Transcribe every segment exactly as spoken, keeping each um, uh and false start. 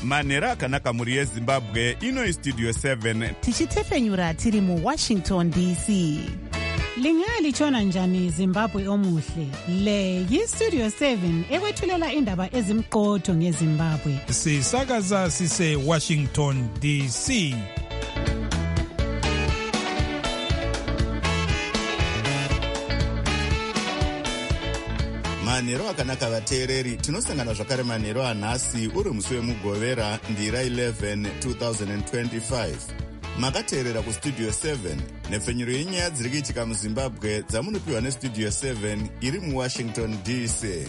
manhero akanaka mhuri yezimbabwe. Ino istudio seven tichitefenyura tiri muwashington D C. Lingalitshona njani Zimbabwe omuhle? Le yistudio seven ekwethulela indaba ezimqotho ngeZimbabwe. Sisakaza sise Washington D C. manhero akanaka vateereri, tinosangana zvakare manhero anhasi uri musi wemugovera ndira eleven two thousand twenty-five. Makateerera kustudio seven nepfenyuro yenyaya dziri kuitika muzimbabwe dzamunopiwa nestudio seven iri muwashington D C.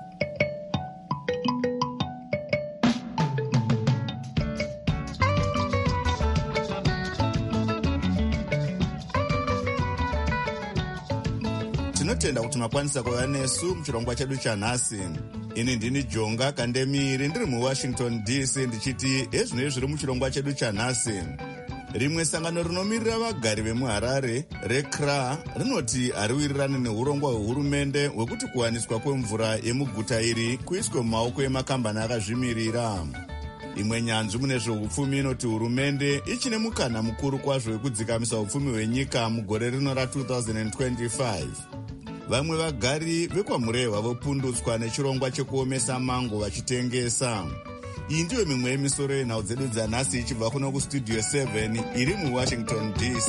Tinotenda kuti makwanisa kuva nesu muchirongwa chedu chanhasi. Ini ndini Jonga Kandemiri ndiri muwashington D C ndichiti ezvinoi zviri muchirongwa chedu chanhasi. Rimwe sangano rinomirira vagari vemuHarare reC R A rinoti hariwirirani neurongwa hwehurumende hwekuti kuwaniswa kwemvura yemuguta iri kuiswe mumaoko emakambani akazvimirira. Imwe nyanzvi mune zveupfumi inoti hurumende ichine mukana mukuru kwazvo wekudzikamisa upfumi hwenyika mugore rino ra two thousand twenty-five. Vamwe vagari vekwamurehwa vopundutswa nechirongwa chekuomesa mango vachitengesa. Iyi ndiyo mimwe yemisoro yenhau dzedu dzanhasi ichibva kuno kustudio seven iri muwashington D C.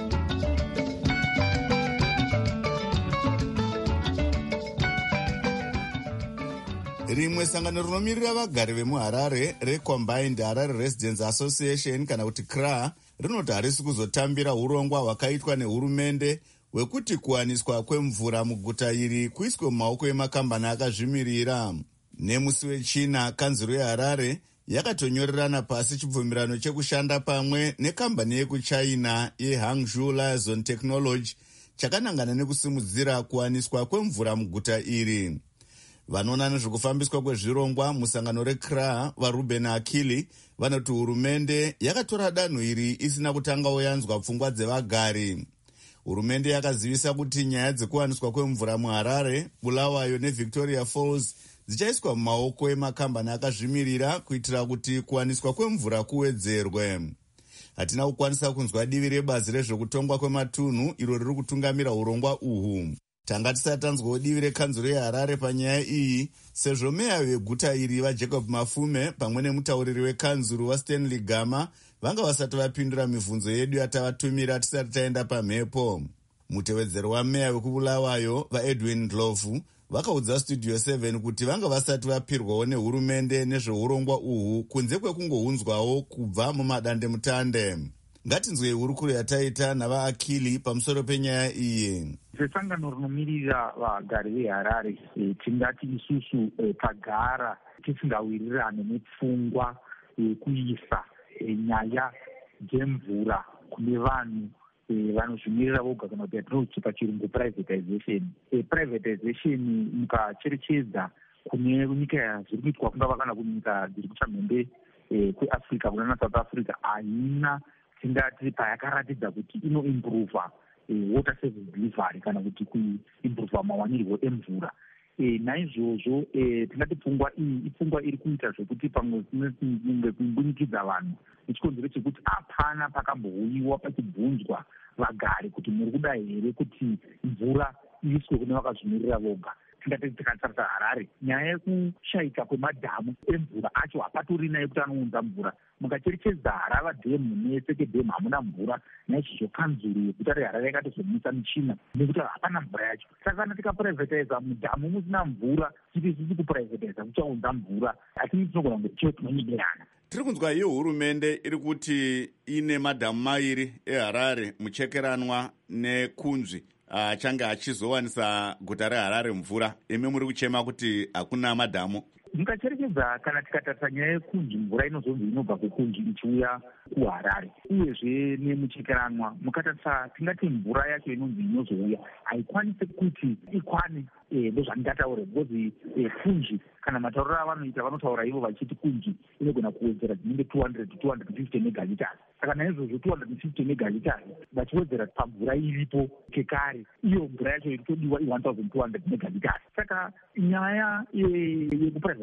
Rimwe sangano rinomirira vagari vemuHarare reCombined Harare Residents Association kana kuti C R A rinoti harisi kuzotambira urongwa hwakaitwa nehurumende hwekuti kuwaniswa kwemvura muguta iri kuiswe mumaoko emakambani akazvimirira. Nemusi wechina, kanzuro yeHarare yakatonyorerana pasi chibvumirano chekushanda pamwe nekambani yekuchina yeHangzhou Liaison Technology chakanangana nekusimudzira kuwaniswa kwemvura muguta iri. Vanoona nezvekufambiswa kwezvirongwa musangano reC R A vaRuben Akili vanoti hurumende yakatora danho iri isina kutanga oyanzwa pfungwa dzevagari. Hurumende yakazivisa kuti nyaya dzekuwaniswa kwemvura muHarare, Bulawayo neVictoria Falls dzichaiswa mumaoko emakambani akazvimirira kuitira kuti kuwaniswa kwemvura kuwedzerwe. Hatina kukwanisa kunzwa divi rebazi rezvekutongwa kwematunhu iro riri kutungamira urongwa uhu. Tanga tisati tanzwawo divi rekanzuro yeHarare panyaya iyi, sezvo meya veguta iri vaJacob Mafume pamwe nemutauriri wekanzuro waStanley Gama vanga vasati vapindura mibvunzo yedu yatavatumira tisati taenda pamhepo. Mutevedzero wameya wekubulawayo vaEdwin Ndlovu vakaudza studio seven kuti vanga vasati vapirwawo nehurumende nezveurongwa uhu kunze kwekungounzwawo kubva mumadandemutande. Ngatinzwei hurukuro yataita navaAkili pamusoro penyaya iyi. Sesangano rinomirira vagari veHarare tingati isusu tagara tisingawirirane nepfungwa yekuisa nyaya dzemvura kune vanhu vanozvimirira voga kana kuti yatinoti pachirungu privatization. Privatization mukacherechedza kune nyika zviri kuitwa kungava kana kunyika dziri kuchamhembe kweAfrica kunana South Africa haina tingati payakaratidza kuti inoimprova water service delivery kana kuti kuimprova mawanirwo emvura. Naizvozvo tingati pfungwa iyi ipfungwa iri kuita zvekuti pamwe kunge kubunikidza vanhu nechikonzero chekuti hapana pakambouyiwa pachibvunzwa vagari kuti muri kuda here kuti mvura iiswe kune vakazvimirira voga. Tingati tikatarisa Harare, nyaya yekushaika kwemadhamu emvura acho hapatorina yekuti anounza mvura. Mukacherechedza Harava dhemu neseke dhemu hamuna mvura. Naizvozvo kanzuro yeguta reHarare yakatozomisa michina nekuti hapana mvura yacho. Saka kana tikaprivatiza mudhamu musina mvura, titi sisi kuprivatiza kuchaunza mvura, hatini tinogona kunge ticho tinonyegerana. Tiri kunzwa iyo hurumende iri kuti ine madhamu mairi eHarare, Muchekeranwa neKunzvi achange achizowanisa guta reHarare mvura. Imi muri kuchema kuti hakuna madhamu. Mukacherechedza kana tikatarisa nyaya yeKunzvi, mvura inozonzi inobva kuKunzvi ichiuya kuHarare, uyezve nemuchekeranwa mukatarisa tingati mvura yacho inonzi inozouya haikwanisi kuti ikwane ndozvandingataura because Kunzvi kana matauriro avanoita vanotaura ivo vachiti Kunzvi inogona kuwedzera dzinenge two hundred to two hundred fifty megaliters. Saka naizvozvo two hundred fifty megaliters vachiwedzera pamvura iripo kekare, iyo mvura yacho irikutodiwa one thousand two hundred megaliters. Saka nyaya yekuprivatiza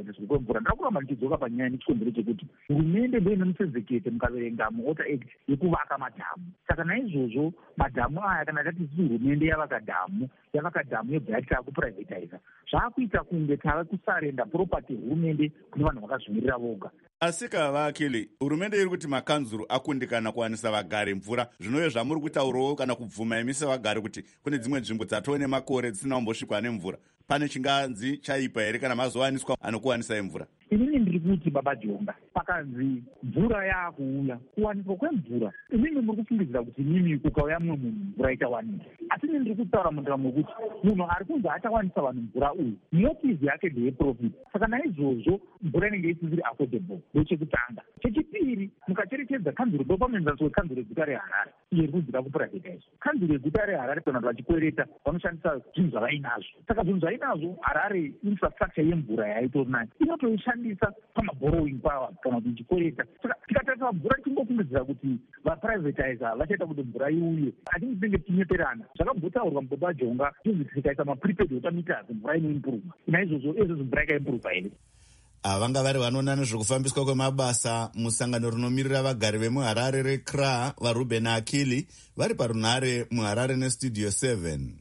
kupuraivhatiswa kwemvura. Ndira kuramba ndichidzoka panyaya nechikonzero chekuti hurumende ndo ine musezekete mukaverenga muwater act yekuvaka madhamu. Saka naizvozvo madhamu aya kana tati tisi hurumende yavaka dhamu yavaka dhamu yobva yati takupuraivhatiza, zvaakuita kunge tava kusarenda property hurumende kune vanhu vakazvimirira voga. Asi kavakili, hurumende iri kuti makanzuru akundikana kuwanisa vagari mvura, zvinove zvamuri kutaurawo kana kubvuma imi sevagari kuti kune dzimwe nzvimbo dzatove nemakore dzisina kumbosvikwa nemvura. Pane chinganzi chaipa here kana mazowaniswa anokuwanisai mvura? Inini ndiri kuti baba Jonga, pakanzi mvura yaakuuya, kuwaniswa kwemvura, inini muri kufungidzira kuti mimi kukauya mumwe munhu mvura ichawaniswa. Asi inini ndiri kutaura mundaramo kuti munhu ari kunzi achawanisa vanhu mvura uyu motivi yake ndeyeprofit. Saka naizvozvo mvura inenge isisiri affordable ndechekutanga. Chechipiri, mukacherechedza kanzuro dopamenzanswe kanzuro yeguta reHarare iyo iri kunzira kupuraivhataizwa. Kanzuro yeguta reHarare kana kuti vachikwereta vanoshandisa zvinhu zvavainazvo. Saka zvinhu zvainazvo Harare infrastructure yemvura yaitori nayo inotoishandisa pamaborrowing power kana kuti ichikwereta. Saka tikatarisa mvura tingofungidzira kuti vaprivatizer vachaita kuti mvura iuye, hatingi tinenge tinyeperana. Zvakambotsaurwa mubaba Jonga tinzi tikaisa maprepaid water meters mvura inoimprova. Naizvozvo izvozvo mvura ikaimprova here. Vanga vari vanoona nezvekufambiswa kwemabasa musangano rinomirira vagari vemuHarare reC R A vaRuben Akili vari parunhare muHarare nestudio seven.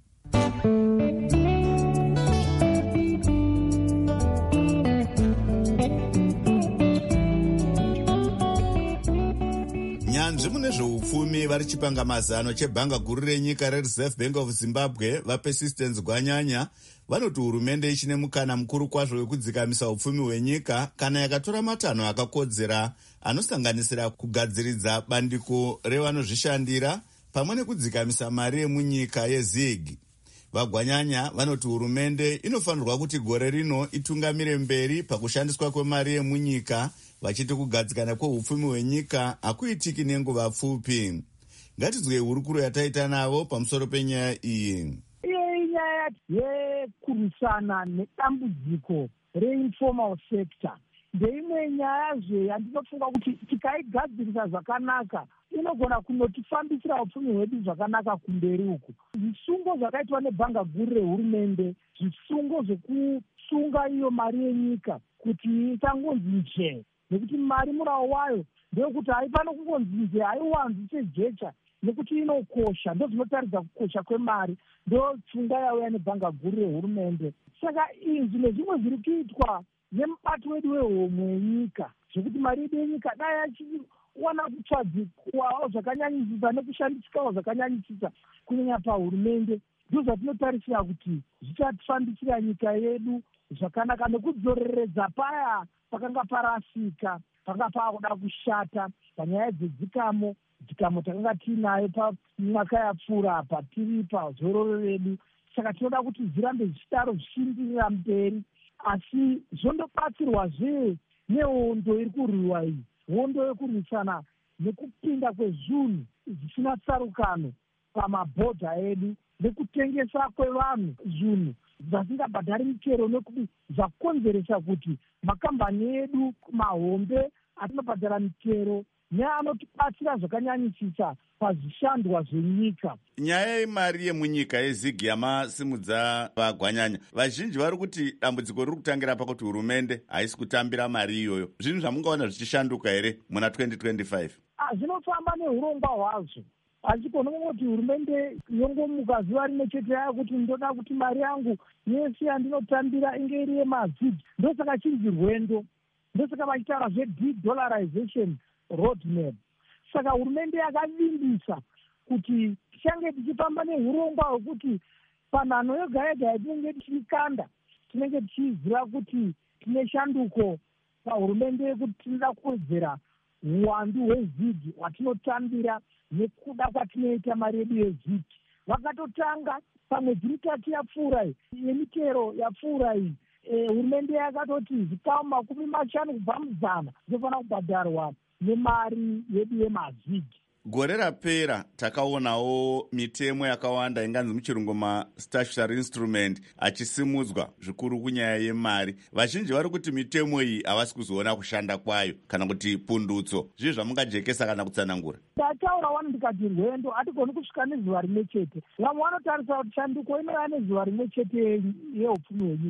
Nyanzvi mune zveupfumi vari chipanga mazano chebhanga guru renyika reReserve Bank of Zimbabwe vaPersistence Gwanyanya vanoti hurumende ichine mukana mukuru kwazvo wekudzikamisa upfumi hwenyika kana yakatora matanho akakodzera anosanganisira kugadziridza bandiko revanozvishandira pamwe nekudzikamisa mari yemunyika yeZig. Vagwanyanya vanoti hurumende inofanirwa kuti gore rino itungamire mberi pakushandiswa kwemari yemunyika, vachiti kugadzikana kweupfumi hwenyika hakuitiki nenguva pfupi. Ngatidzwe hurukuro yataita navo pamusoro penyaya iyi. Inyaya yekurwisana nedambudziko reinformal sector ndeimwe nyayazve yandinofunga kuti tikaigadzirisa zvakanaka inogona kunotifambisira upfumi hwedu zvakanaka kumberi uku. Zvisungo zvakaitwa nebhanga guru rehurumende, zvisungo zvekusunga iyo mari yenyika kuti isangonzi nje, nekuti mari murao wayo ndeyekuti haifana kungonzi nje, haiwanzi sejecha nekuti inokosha. Ndo zvinotaridza kukosha kwemari, ndo tsunga yauya nebhanga guru rehurumende. Saka izvi nezvimwe zviri kuitwa nemubati wedu wehomwe yenyika, zvekuti mari yedu yenyika dai yachiwana kutsvadzikwawo zvakanyanyisisa nekushandisikawo zvakanyanyisisa kunyanya pahurumende, ndo zvatinotarisira kuti zvichatifambisira nyika yedu zvakanaka nekudzoreredza paya pakanga parasika, panga paakuda kushata panyaya dzedzikamo, dzikamo takanga tiinayo pamwaka yapfuura apa tiri pazororo redu. Saka tinoda kuti zvirambe zvichidaro zvichienderera mberi, asi zvondobatsirwazve nehondo iri kurwiwa iyi, hondo yekurwisana nekupinda kwezvinhu zvisina tsarukano pamabhodha edu nekutengesa kwevanhu zvinhu zvasingabhadhari michero, nekuti zvakonzeresa kuti makambani edu mahombe atinobhadhara michero neanotibatsira zvakanyanyisisa pazvishandwa zvenyika. Nyaya yemari yemunyika yeZig yamasimudza Vagwanyanya, vazhinji vari kuti dambudziko riri kutangira pakuti hurumende haisi kutambira mari iyoyo. Zvinhu zvamungaona zvichishanduka here muna twenty twenty-five? Zvinofamba neurongwa hwazvo. Hachikona kuti hurumende yongomuka zuva rimwe chete yaya kuti ndoda kuti mari yangu yese yandinotambira inge iri yemaZig. Ndosaka chinzi rwendo, ndosaka vachitaura zve-de-dollarization roadmap. Saka hurumende yakavimbisa kuti tichange tichifamba neurongwa hwekuti panhano yoga yega yatinenge tichikanda tinenge tichiziva kuti tine shanduko pahurumende yekuti tinoda kuwedzera uwandu hweZig hwatinotambira nekuda kwatinoita mari yedu yeZig. Vakatotanga pamwedzi mitatu yapfuura iyi yemichero yapfuura iyi, hurumende yakatoti zvikamu makumi mashanu kubva muzana zvinofana kubhadharwa nemari yedu yemaZig. Gore rapera takaonawo mitemo yakawanda inganzi muchirungu mastatutory instrument achisimudzwa zvikuru kunyaya yemari. Vazhinji vari kuti mitemo iyi havasi kuzoona kushanda kwayo kana kuti pundutso. Zvizvi zvamungajekesa kana kutsanangura? Ndataura wani ndikati rwendo hatigoni kusvika nezuva rimwe chete. Vamwe vanotarisa kuti shanduko inouya nezuva rimwe chete yeupfumi hwenyika.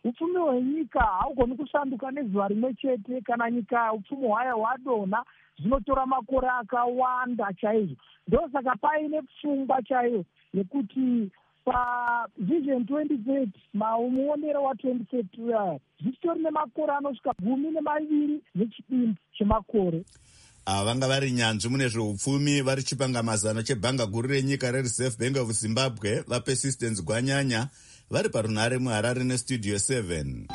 upfumi hwenyika haugoni kusanduka nezuva rimwe chete. Kana nyika upfumi hwayo hwadonha zvinotora makore akawanda chaizvo. Ndosaka paine pfungwa chaiyo yekuti pavision twenty thirty maumuonero wa twenty thirty zvichitori nemakore anosvika gumi nemaviri nechipimo chemakore. Ava vanga vari nyanzvi mune zveupfumi vari chipangamazano chebhanga guru renyika rereserve bank of zimbabwe vapersistence gwanyanya vari parunhare muharare nestudio seven.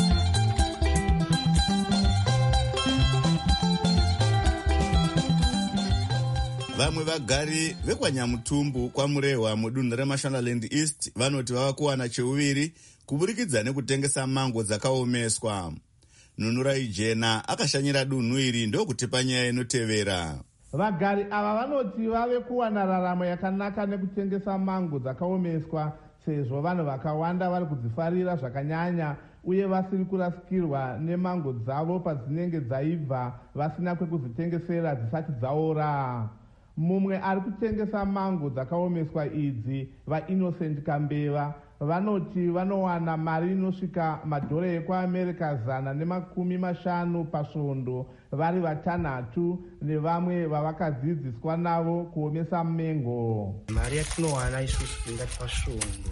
Vamwe vagari vekwanyamutumbu kwamurehwa mudunhu remashonaland east vanoti vava kuwana cheuviri kuburikidza nekutengesa mango dzakaomeswa. Nunurai Jena akashanyira dunhu iri ndokutipa nyaya inotevera. Vagari ava vanoti vave kuwana raramo yakanaka nekutengesa mango dzakaomeswa sezvo vanhu vakawanda vari kudzifarira zvakanyanya uye vasiri kurasikirwa nemango dzavo padzinenge dzaibva vasina kwekuzitengesera dzisati dzaora. Mumwe ari kutengesa mango dzakaomeswa idzi vaInnocent Kambeva vanoti vanowana mari inosvika madhora ekuamerica zana nemakumi mashanu pasvondo vari vatanhatu nevamwe vavakadzidziswa navo kuomesa mengo. Mari yatinowana isusu ingati pasvondo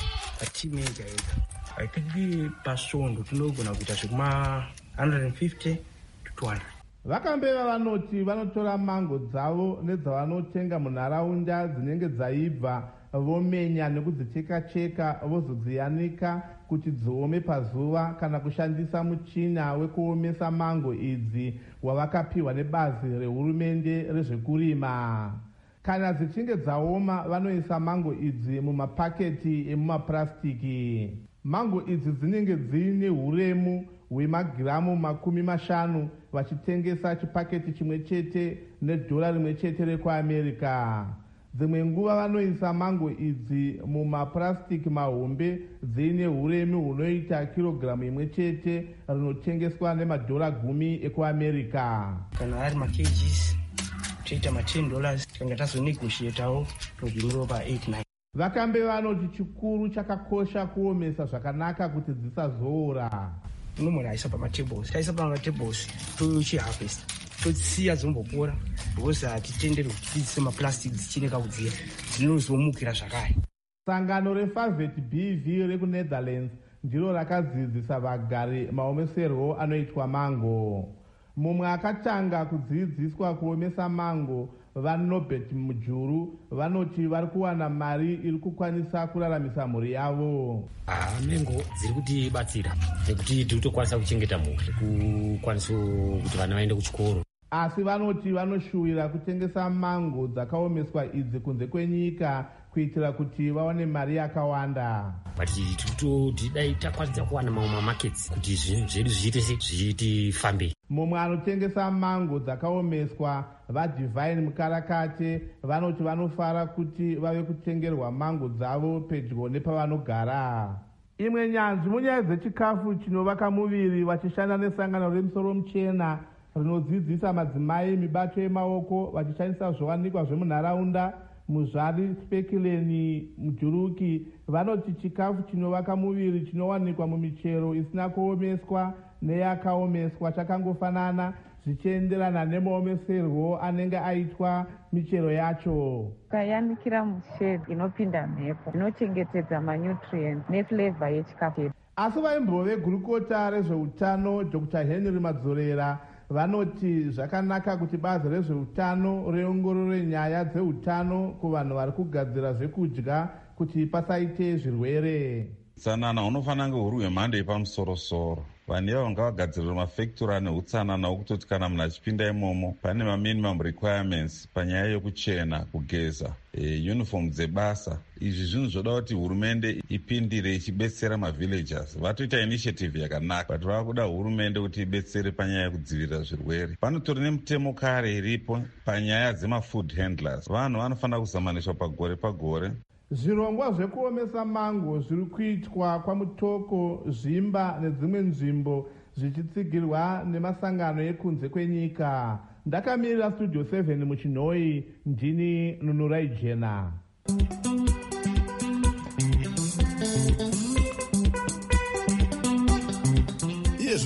patimeja ega haitidi pasvondo tinogona kuita zvekuma one hundred fifty to two hundred. Vakambeva vanoti vanotora mango dzavo nedzavanotenga munharaunda dzinenge dzaibva vomenya nekudzicheka-cheka vozodziyanika kuti dziome pazuva kana kushandisa muchina wekuomesa mango idzi wavakapiwa nebazi rehurumende rezvekurima. Kana dzichinge dzaoma vanoisa mango idzi mumapaketi emumapurasitiki. Mango idzi dzinenge dziine huremu hwemagiramu makumi mashanu vachitengesa chipaketi chimwe chete nedhora rimwe chete rekuamerica. Dzimwe nguva vanoisa mango idzi mumapurasitiki mahombe dziine huremu hunoita kirogiramu imwe chete rinotengeswa nemadhora gumi ekuamerica. Kana ari makgs toita ma-ten dollars tanga tazonegotiatawo togumirawo pa-eight nine. Vakambe vanoti chikuru chakakosha kuomesa zvakanaka kuti dzisazoora. Unomwe aisa pamatables taisa pamatables tochiharvesta totsiya dzombopora because hatitenderwi kuti tiise maplastic dzichineka kudziya dzinozomukira zvakare. Sangano reFavet B V rekunetherlands ndiro rakadzidzisa vagari maomeserwo anoitwa mango. Mumwe akatanga kudzidziswa kuomesa mango vaNobert Mujuru vanoti vari kuwana mari iri kukwanisa kuraramisa mhuri yavo. Ah, mengo dziri kutibatsira nekuti tiri kutokwanisa kuchengeta mhuri kukwanisa kuti vana vaende kuchikoro. Asi vanoti vanoshuwira kutengesa mango dzakaomeswa idzi kunze kwenyika kuitira kuti vaone mari yakawanda. But tiri dai takwanisa kuwana mamwe mamakets kuti zvinhu zvedu zviite zvitifambe. Mumwe anotengesa mango dzakaomeswa vaDivine Mukarakate vanoti vanofara kuti vave kutengerwa mango dzavo pedyo nepavanogara. Imwe nyanzvi munyaya dzechikafu chinovaka muviri vachishanda nesangano remusoro muchena rinodzidzisa madzimai mibato yemaoko vachishandisa zviwanikwa zvemunharaunda muzvari Spekuleni Mujuruki vanoti chikafu chinovaka muviri chinowanikwa mumichero isina kuomeswa neyakaomeswa chakangofanana zvichienderana nemaomeserwo anenge aitwa michero yacho. Ukayanikira mushedhi inopinda mhepo inochengetedza manutrients neflavor yechikafu. Asi vaimbove gurukota rezveutano Doctor Henry Madzorera vanoti zvakanaka kuti bazi rezveutano riongorore nyaya dzeutano kuvanhu vari kugadzira zvekudya kuti pasaite zvirwere. Utsanana unofanira kunge huri hwemhando yepamusoro-soro. Vanhu ivavo ngavagadzirirwe mafektura neutsanana wokutoti kana munhu achipinda imomo pane maminimum requirements panyaya yokuchena, kugeza, e, uniform dzebasa. Izvi zvinhu zvoda kuti hurumende ipindire ichibetsera mavillagers. Vatoita initiative yakanaka but vava kuda hurumende kuti ibetsere panyaya yekudzivirira zvirwere. Panotori nemutemo kare iripo panyaya dzemafood handlers. Vanhu vanofanira kuzamaniswa pagore pagore. Zvirongwa zvekuomesa mango zviri kuitwa kwaMutoko, Zvimba nedzimwe nzvimbo zvichitsigirwa nemasangano ekunze kwenyika. Ndakamirira Studio seven muChinoi, ndini Nunurai Jena.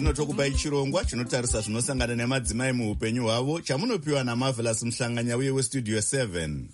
zvino tokupai chirongwa chinotarisa zvinosangana nemadzimai muupenyu hwavo chamunopiwa naMarvelous Mhlanganya uye westudio seven.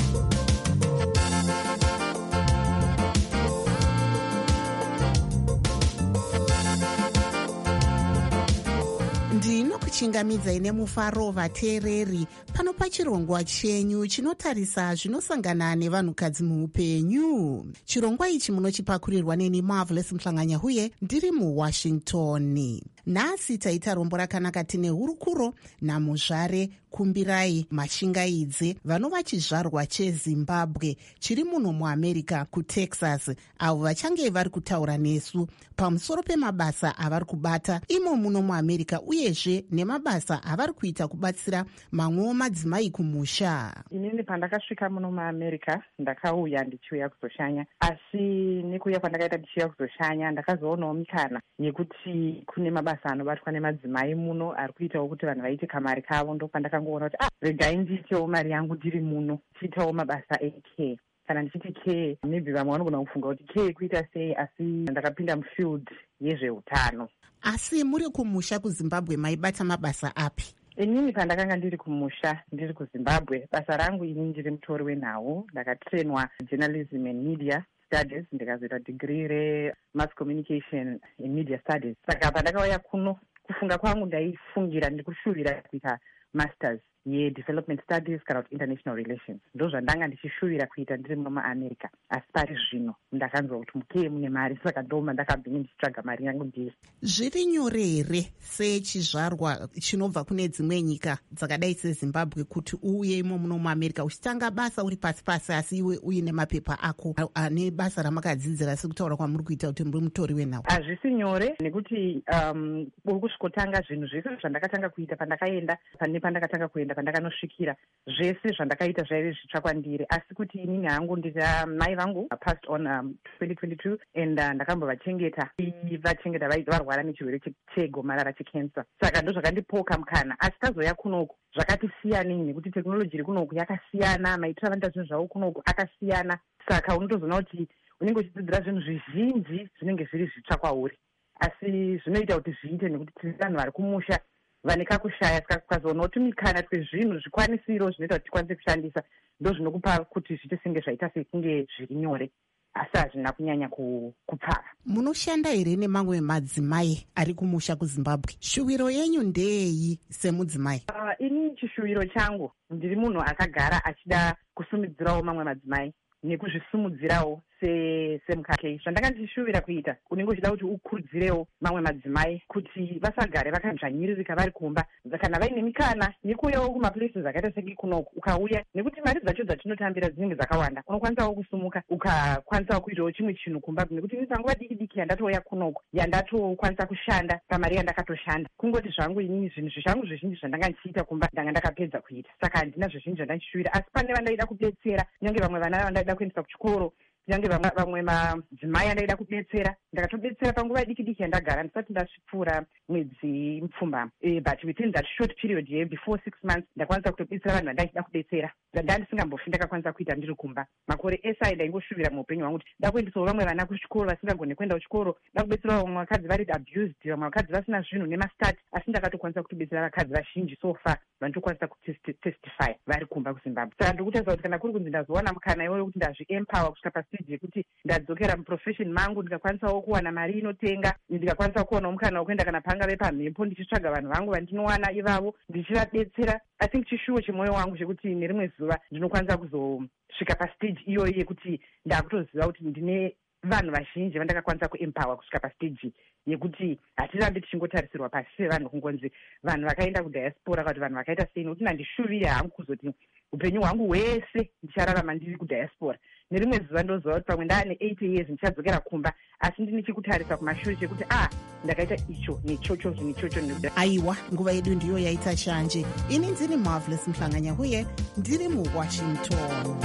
ndinokuchingamidzai nemufaro vateereri pano pachirongwa chenyu chinotarisa zvinosangana nevanhukadzi muupenyu. Chirongwa ichi munochipakurirwa neni Marvelous Mhlanganya uye ndiri muWashington. Nhasi taita rombo rakanaka tine hurukuro namuzvare Kumbirai Mashingaidze vanova chizvarwa cheZimbabwe chiri muno muAmerica kuTexas, avo vachange vari kutaura nesu pamusoro pemabasa avari kubata imo muno muAmerica uyezve nemabasa avari kuita kubatsira mamwewo madzimai kumusha. Inini pandakasvika muno muAmerica ndakauya ndichiuya kuzoshanya, asi nekuuya kwandakaita ndichiuya kuzoshanya ndakazoonawo mikana yekuti kune mabasa anobatwa nemadzimai muno ari kuitawo kuti vanhu vaite kamari kavo. Ndopandakangoona kuti ah, regai ndiitewo mari yangu ndiri muno, chiitawo mabasa ecare. Kana ndichiti care, maybe vamwe vanogona kufunga kuti care kuita sei, asi ndakapinda mufield yezveutano. Asi muri kumusha kuZimbabwe maibata mabasa api? Inini pandakanga ndiri kumusha ndiri kuZimbabwe, basa rangu ini ndiri mutori wenhau. Ndakatrainwa journalism and media studies, ndikazoita degree remass communication and media studies. Saka pandakauya kuno, kufunga kwangu ndaifungira ndikushuvira kuita masters yedevelopment studies kana kuti international relations. Ndo zvandanga ndichishuvira kuita ndiri muno muAmerica. Asi pari zvino ndakanzwa kuti mukeye mune mari, saka ndoma ndakabhinga ndichitsvaga mari yangu ndiri. Zviri nyore here sechizvarwa chinobva kune dzimwe nyika dzakadai seZimbabwe kuti uye imo muno muAmerica uchitanga basa uri pasi pasi asi iwe uine mapepa ako ane basa ramakadzidzira sekutaura kwamuri kuita kuti muri mutori wenhau? Hazvisi nyore nekuti um, uri kusvikotanga zvinhu zvese zvandakatanga kuita pandakaenda pane pandakatanga kuenda pandakanosvikira, zvese zvandakaita zvaive zvitsva kwandiri. Asi kuti inini hangu ndira mai vangu passed on um, twenty twenty-two and uh, ndakambovachengeta vachengeta varwara nechirwere chegomarara checancer. Saka ndo zvakandipoka mukana. Asi tazoya kunoku zvakati siyanei nekuti teknoloji iri kunoku yakasiyana, maitiro avanoita zvinhu zvavo kunoku akasiyana. Saka unotozoona kuti unenge uchidzidzira zvinhu zvizhinji zvinenge zviri zvitsva kwauri, asi zvinoita kuti zviite nekuti tiri vanhu vari kumusha vane kakushaya. Saka kukazoona kuti mikana twezvinhu zvikwanisiro zvinoita kuti tikwanise kushandisa ndo zvinokupa kuti zviite senge zvaita sekunge zviri nyore, asi hazvina kunyanya kupfara. Munoshanda here nemamwe madzimai ari kumusha kuZimbabwe? Shuviro yenyu ndei semudzimai? Uh, ini chishuviro changu ndiri munhu akagara achida kusumidzirawo mamwe madzimai nekuzvisumudzirawo semukake. Zvandanga ndichishuvira kuita unenge uchida kuti ukurudzirewo mamwe madzimai kuti vasagare vakanzvanyiririka vari kumba, kana vaine mikana yekuuyawo kumaplaces akaita seki kunoku ukauya, nekuti mari dzacho dzatinotambira dzinenge dzakawanda. Unokwanisawo kusumuka ukakwanisawo kuitawo chimwe chinhu kumba, nekuti ini panguva diki diki yandatouya kunoku yandatokwanisa kushanda pamari yandakatoshanda. Kungoti zvangu inini zvinhu zvizvangu zvizhinji zvandanga ndichiita kumba ndanga ndakapedza kuita, saka handina zvizhinji zvandachishuvira. Asi pane vandaida kudetsera, kunyange vamwe vana vandaida kuendesa kuchikoro, kunyange vamwe madzimai andaida kudetsera, ndakatodetsera panguva diki diki yandagara ndisati ndasvipfuura mwedzi mupfumbamwe. E, but within that short period here before six months ndakwanisa kutodetsera vanhu vandachida kudetsera zvandanga ndisingambofi ndakakwanisa kuita ndiri kumba. Makore ese ndaingoshuvira muupenyu hwangu kuti ndakuendesawo vamwe vana kuchikoro vasingagone kuenda kuchikoro, ndakudetserawo vamwe vakadzi vari abused, vamwe vakadzi vasina zvinhu nemastati, asi ndakatokwanisa kutodetsera vakadzi vazhinji so far vanotokwanisa kutestify vari kumba kuZimbabwe. Saka ndokutaridza kuti kana kuri kunzi ndazowana mukana iwoyo kuti ndazviempower kusvika pastage yekuti ndadzokera muprofession mangu ndikakwanisawo kuwana mari inotenga, ndikakwanisa kuonawo mukana wekuenda kana pangave pamhepo ndichitsvaga vanhu vangu vandinowana ivavo ndichivadetsera. I think chishuwo chemwoyo wangu chekuti nerimwe zuva ndinokwanisa kuzosvika pastage iyoyi yekuti ndakutoziva kuti ndine vanhu vazhinji vandakakwanisa kuempower kusvika pastage yekuti hatirambi tichingotarisirwa pasi sevanhu kungonzi vanhu vakaenda kudiaspora kana kuti vanhu vakaita sei, nokuti ndandishuvire hangu kuzoti upenyu hwangu hwese ndichararama ndiri kudiaspora. Nerimwe zuva ndoziva kuti pamwe ndaane eighty years ndichadzokera kumba, asi ndine chekutarisa kumashure chekuti ah ndakaita icho nechocho nechocho. Aiwa, nguva yedu ndiyo yaita shanje. Ini ndiri Marvelous Mhlanganya uye ndiri muWashington.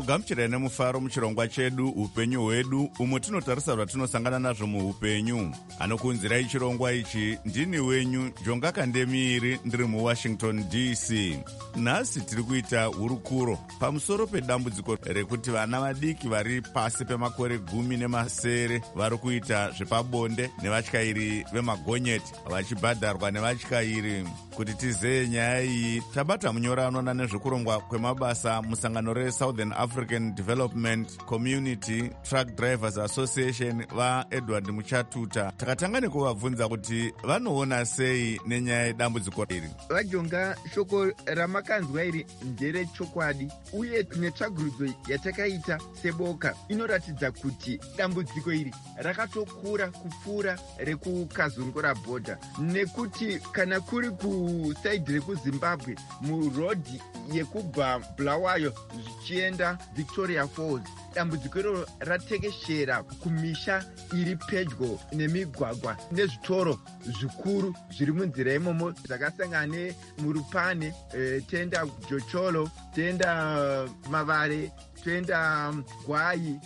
kugamuchirai nemufaro muchirongwa chedu upenyu hwedu, umo tinotarisa zvatinosangana nazvo muupenyu. Anokunzirai chirongwa ichi ndini wenyu Jonga Kandemiiri, ndiri muWashington D C. Nhasi tiri kuita hurukuro pamusoro pedambudziko rekuti vana vadiki vari pasi pemakore gumi nemasere vari kuita zvepabonde nevatyairi vemagonyeti vachibhadharwa nevatyairi. Kuti tizeye nyaya iyi, tabata munyori anoona nezvekurongwa kwemabasa musangano reSouthern African Development Community Truck Drivers Association vaEdward Muchatuta. Takatanga nekuvabvunza kuti vanoona sei nenyaya yedambudziko iri. Vajonga, shoko ramakanzwa iri ndere chokwadi, uye netsvagurudzo yatakaita seboka inoratidza kuti dambudziko iri rakatokura kupfuura rekukazungura bhodha, nekuti kana kuri kusaidhi rekuZimbabwe murodhi yekubva Bulawayo zvichienda Victoria Falls, dambudziko iro ratekeshera kumisha iri pedyo nemigwagwa nezvitoro zvikuru zviri munzira imomo zvakasangana neMurupane, e, tenda Jocholo, tenda Mavare, tenda Gwai,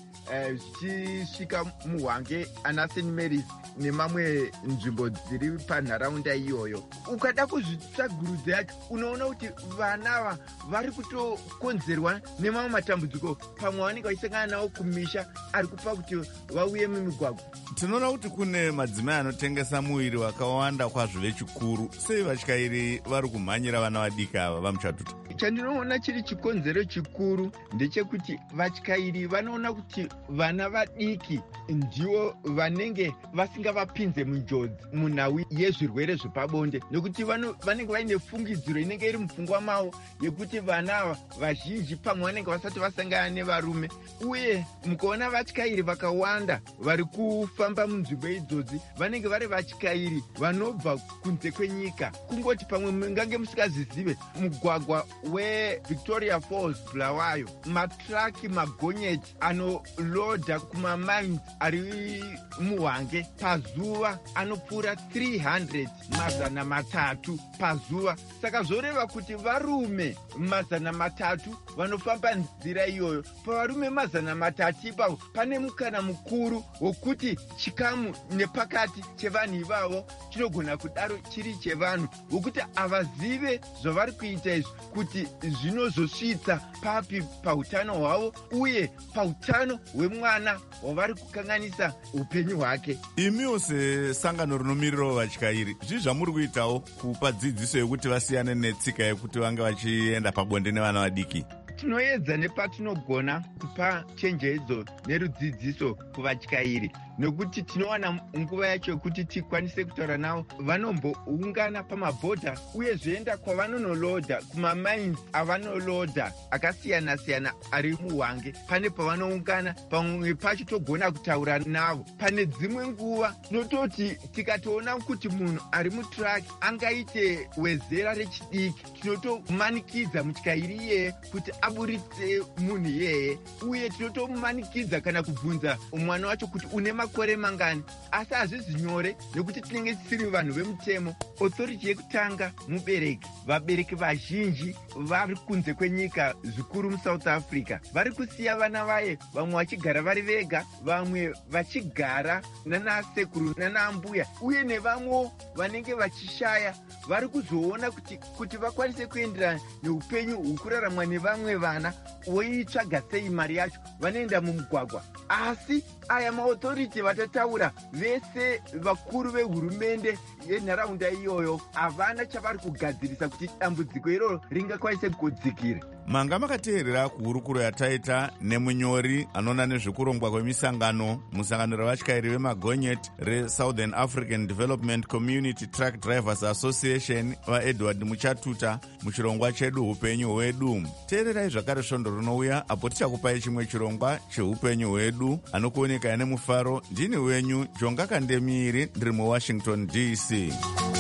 zvichisvika e, muHwange, ana Saint Mary's nemamwe nzvimbo dziri panharaunda iyoyo. Ukada kuzvitsvagurudza yacho, unoona kuti vanava vari kutokonzerwa nemamwe matambudziko pamwe vanenge vachisangana navo kumisha ari kupa kuti vauye mumigwagwa. Tinoona kuti kune madzimai anotengesa muwiri wakawanda kwazvo vechikuru. Sei vatyairi vari kumhanyira vana vadiki ava, vaMuchatuta? Chandinoona chiri chikonzero chikuru ndechekuti vatyairi vanoona kuti vana vadiki ndivo vanenge vasingavapinze munjodzi munhawi yezvirwere zvepabonde, nekuti vanenge vaine fungidziro inenge iri mupfungwa mavo yekuti vana ava vazhinji pamwe vanenge vasati vasangana nevarume. Uye mukaona vatyairi vakawanda vari kufamba munzvimbo idzodzi vanenge vari vatyairi vanobva kunze kwenyika. Kungoti pamwe mungange musingazizive, mugwagwa weVictoria Falls Bulawayo, matraki magonyeti anolodha kumamines ari muHwange pazuva anopfuura three hundred, mazana matatu pazuva. Saka zvoreva kuti varume mazana matatu vanofamba nzira iyoyo. Pavarume mazana matatu ipapo pane mukana mukuru wokuti chikamu nepakati chevanhu ivavo chinogona kudaro chiri chevanhu, wokuti havazive zvavari kuita izvi kuti zvinozosvitsa papi pautano hwavo uye pautano hwemwana wavari kukanganisa upenyu hwake. Imiwo sesangano rinomirirawo vatyairi, zvii zvamuri kuitawo kupa dzidziso yekuti vasiyane netsika yekuti vange vachienda pabonde nevana vadiki? Tinoedza nepatinogona kupa chenjedzo nerudzidziso kuvatyairi, nokuti tinowana nguva yacho yekuti tikwanise kutaura navo. Vanomboungana pamabhodha uye zvoenda kwavanonolodha kumamines avanolodha akasiyana-siyana ari muHwange. Pane pavanoungana, pamwe pacho togona kutaura navo. Pane dzimwe nguva tinototi tikatoona kuti munhu ari mutraki angaite wezera rechidiki, tinotomanikidza mutyairi iyeye kuti aburitse munhu iyeye, uye tinotomumanikidza kana kubvunza mwana wacho kuti une makore mangani. Asi hazvisi nyore nekuti tinenge tisiri vanhu vemutemo. Authority yekutanga mubereki. Vabereki vazhinji vari kunze kwenyika, zvikuru muSouth Africa, vari kusiya vana vaye, vamwe vachigara vari vega, vamwe vachigara nanasekuru nanaambuya, uye nevamwe vanenge vachishaya vari kuzoona kuti kuti vakwanise kuenderana neupenyu hwekuraramwa nevamwe vana, voitsvaga sei mari yacho, vanoenda mumugwagwa. Asi aya maauthority vatataura vese vakuru vehurumende yenharaunda iyoyo havana chavari kugadzirisa kuti dambudziko iroro ringakwanise kudzikira. Manga makateerera kuhurukuro yataita nemunyori anoona nezvekurongwa kwemisangano musangano revatyairi vemagonyeti reSouthern African Development Community Truck Drivers Association vaEdward Muchatuta muchirongwa chedu upenyu hwedu. Teererai zvakare svondo rinouya apo tichakupai chimwe chirongwa cheupenyu hwedu. Anokuoneka nemufaro ndini wenyu Jonga Kandemiiri, ndiri muWashington D C.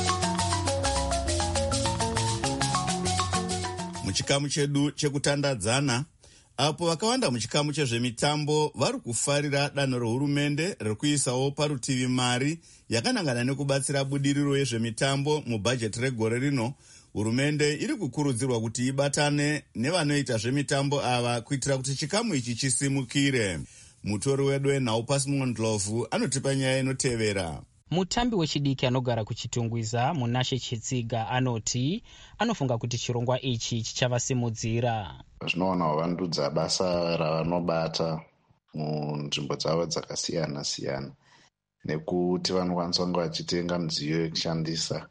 Muchikamu chedu chekutandadzana, apo vakawanda muchikamu chezvemitambo vari kufarira danho rehurumende rekuisawo parutivi mari yakanangana nekubatsira budiriro yezvemitambo mubhajeti regore rino hurumende iri kukurudzirwa kuti ibatane nevanoita zvemitambo ava kuitira kuti chikamu ichi chisimukire. Mutori wedu wenhau Pasimon Ndlovu anotipa nyaya inotevera. Mutambi wechidiki anogara kuchitungwiza Munashe Chitsiga anoti anofunga kuti chirongwa ichi chichavasimudzira. Zvinoona wavandudza basa ravanobata munzvimbo dzavo dzakasiyana siyana, nekuti vanokwanisa kunge vachitenga midziyo yekushandisa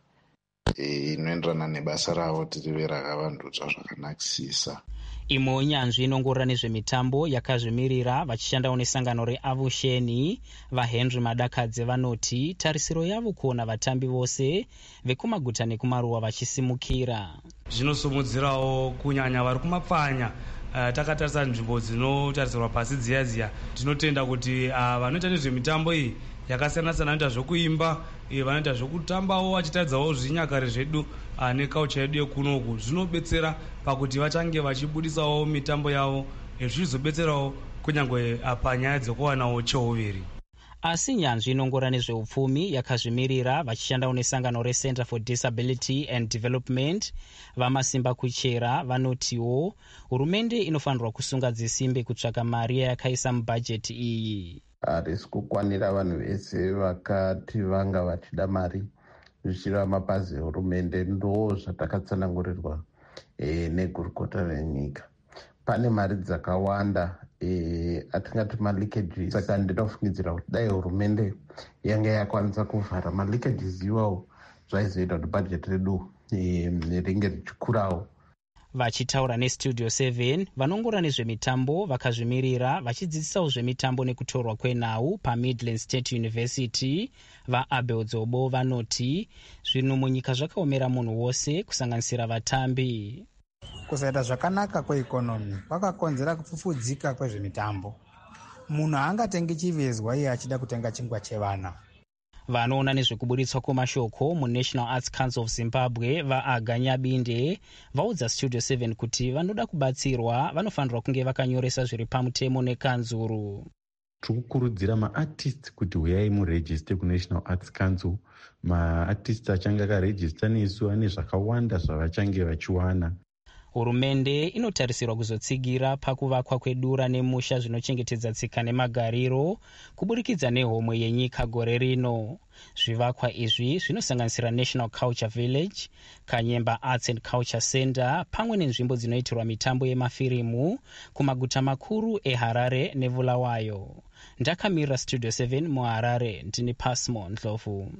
inoenderana nebasa ravo tirive rakavandudzwa zvakanakisisa. Imwe unyanzvi inongorora nezvemitambo yakazvimirira vachishandawo nesangano reAvusheni vaHenry Madakadze vanoti tarisiro yavo kuona vatambi vose vekumaguta nekumaruwa vachisimukira. Zvinosumudzirawo kunyanya vari kumapfanya. Uh, takatarisa nzvimbo dzinotarisirwa pasi dziya dziya, tinotenda kuti uh, vanoita nezvemitambo iyi yakasiyana siyana, vanoita zvokuimba, vanoita zvokutambawo vachitadzawo zvinyakare zvedu uh, nekaucha yedu yekunoku, zvinobetsera pakuti vachange vachibudisawo mitambo yavo, zvichizobetserawo kunyange uh, panyaya dzokuvanawo cheuviri. Asi nyanzvi inongora nezveupfumi yakazvimirira vachishandawo nesangano reCenter for Disability and Development vamasimba kuchera vanotiwo hurumende inofanirwa kusunga dzisimbe kutsvaka mari yakaisa mubhajeti iyi. Harisi kukwanira vanhu vese vakati vanga vachida mari zvichireva mapazi ehurumende, ndo zvatakatsanangurirwa e, negurukota renyika. Pane mari dzakawanda e, atingati malikeji, saka ndinofungidzira kuti dai hurumende yange yakwanisa kuvhara malikeji iwawo zvaizoita kuti bhajeti redu e, ringe richikurawo. Vachitaura neStudio seven vanongora nezvemitambo vakazvimirira vachidzidzisawo zvemitambo nekutorwa kwenhau paMidlands State University vaAbel Dzobo vanoti zvinhu munyika zvakaomera munhu wose kusanganisira vatambi. Kusaita zvakanaka kweikonomi kwakakonzera kupfufudzika kwezvemitambo. Munhu haangatengi chivezwa iye achida kutenga chingwa chevana. Vanoona nezvekuburitswa kwemashoko muNational Arts Council of Zimbabwe vaAganyabinde vaudza Studio seven kuti vanoda kubatsirwa vanofanirwa kunge vakanyoresa zviri pamutemo nekanzuru. Tikukurudzira maartists kuti huyai murejiste kuNational Arts Council. Maartists achange akarejista nesu ane zvakawanda zvavachange vachiwana. Hurumende inotarisirwa kuzotsigira pakuvakwa kwedura nemusha zvinochengetedza tsika nemagariro kuburikidza nehomwe yenyika gore rino. Zvivakwa izvi zvinosanganisira National Culture Village, Kanyemba Arts and Culture Center pamwe nenzvimbo dzinoitirwa mitambo yemafirimu kumaguta makuru eHarare neBulawayo. Ndakamirira Studio seven muHarare, ndini Pasimon Ndlovu.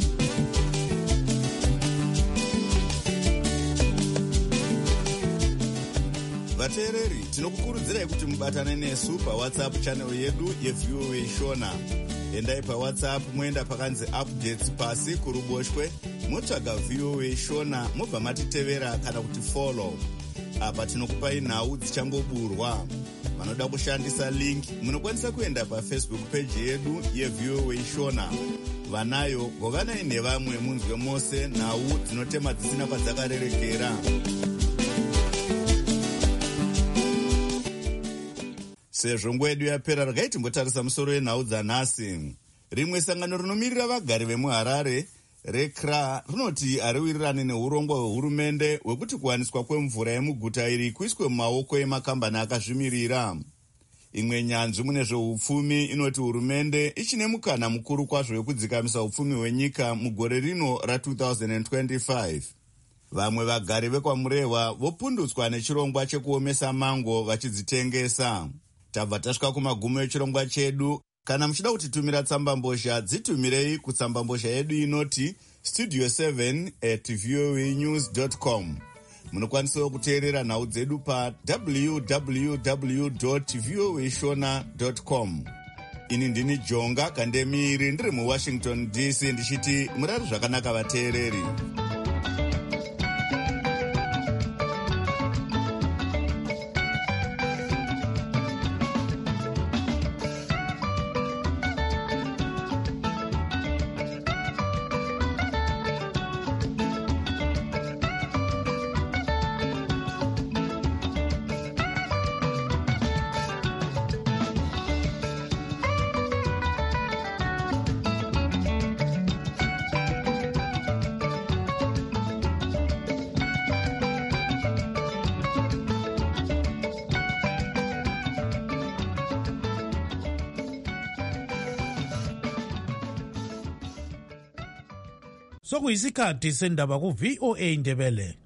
Vateereri, tinokukurudzirai kuti mubatane nesu paWhatsApp channel yedu yeV O A Shona. Endai paWhatsApp moenda pakanzi updates pasi kuruboshwe, motsvaga V O A Shona mobva matitevera kana kuti follow. Apa tinokupai nhau dzichangoburwa. Vanoda kushandisa link munokwanisa kuenda paFacebook page yedu yeV O A Shona. Vanayo govanai nevamwe munzwe mose nhau dzinotema dzisina kwadzakarerekera. Sezvo nguva yedu yapera, regai timbotarisa musoro wenhau dzanhasi. Rimwe sangano rinomirira vagari vemuHarare reC R A rinoti hariwirirane neurongwa hwehurumende hwekuti kuwaniswa kwemvura yemuguta iri kuiswe mumaoko emakambani akazvimirira. Imwe nyanzvi mune zveupfumi inoti hurumende ichine mukana mukuru kwazvo wekudzikamisa upfumi hwenyika mugore rino ra-twenty twenty-five. Vamwe vagari vekwamurehwa vopundutswa nechirongwa chekuomesa mango vachidzitengesa. Tabva tasvika kumagumo echirongwa chedu. Kana muchida kutitumira tsambambozha, dzitumirei kutsambambozha yedu inoti studio seven at voanews dot com. Munokwanisawo kuteerera nhau dzedu pa w w w dot voa shona dot com. Ini ndini Jonga Kandemiri ndiri muWashington D C ndichiti murari zvakanaka vateereri. sokuyisikhathi sendaba ku-V O A Ndebele.